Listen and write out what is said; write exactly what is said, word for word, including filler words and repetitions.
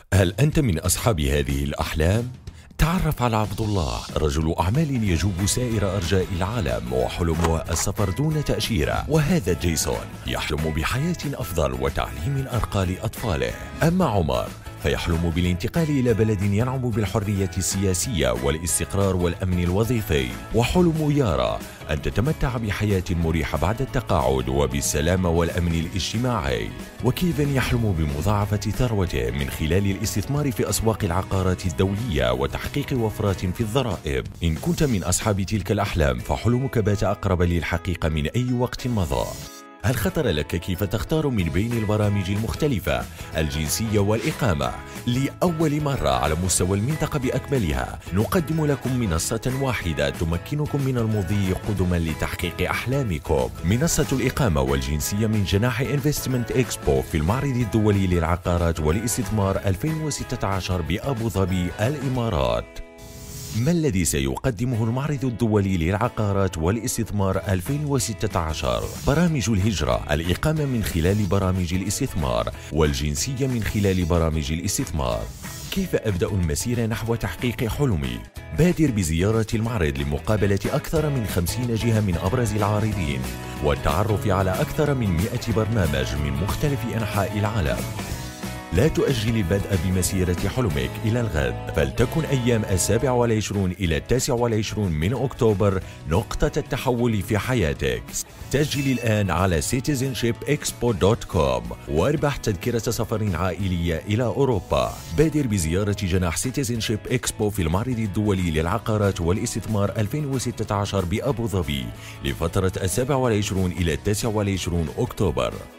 هل أنت من أصحاب هذه الأحلام؟ تعرف على عبد الله، رجل أعمال يجوب سائر أرجاء العالم وحلمه السفر دون تأشيرة. وهذا جيسون يحلم بحياة أفضل وتعليم الأرقى لأطفاله. أما عمر فيحلم بالانتقال إلى بلد ينعم بالحرية السياسية والاستقرار والأمن الوظيفي. وحلم يارا أن تتمتع بحياة مريحة بعد التقاعد وبالسلامة والأمن الاجتماعي. وكيفن يحلم بمضاعفة ثروته من خلال الاستثمار في أسواق العقارات الدولية وتحقيق وفرات في الضرائب. إن كنت من أصحاب تلك الأحلام فحلمك بات أقرب للحقيقة من أي وقت مضى. هل خطر لك كيف تختار من بين البرامج المختلفة الجنسية والإقامة؟ لأول مرة على مستوى المنطقة بأكملها نقدم لكم منصة واحدة تمكنكم من المضي قدما لتحقيق أحلامكم. منصة الإقامة والجنسية من جناح انفستمنت إكسبو في المعرض الدولي للعقارات والاستثمار ألفين وستة عشر بأبو ظبي الإمارات. ما الذي سيقدمه المعرض الدولي للعقارات والاستثمار ألفين وستة عشر؟ برامج الهجرة، الإقامة من خلال برامج الاستثمار، والجنسية من خلال برامج الاستثمار. كيف أبدأ المسيرة نحو تحقيق حلمي؟ بادر بزيارة المعرض لمقابلة أكثر من خمسين جهة من أبرز العارضين والتعرف على أكثر من مئة برنامج من مختلف أنحاء العالم. لا تؤجل البدء بمسيرة حلمك إلى الغد، فلتكن أيام السابع والعشرون إلى التاسع والعشرون من أكتوبر نقطة التحول في حياتك. سجل الآن على سيتيزنشيب إكسبو دوت كوم واربح تذكرة سفر عائلية إلى أوروبا. بادر بزيارة جناح سيتيزنشيب إكسبو في المعرض الدولي للعقارات والاستثمار ألفين وستة عشر بأبو ظبي لفترة السابع والعشرون إلى التاسع والعشرون أكتوبر.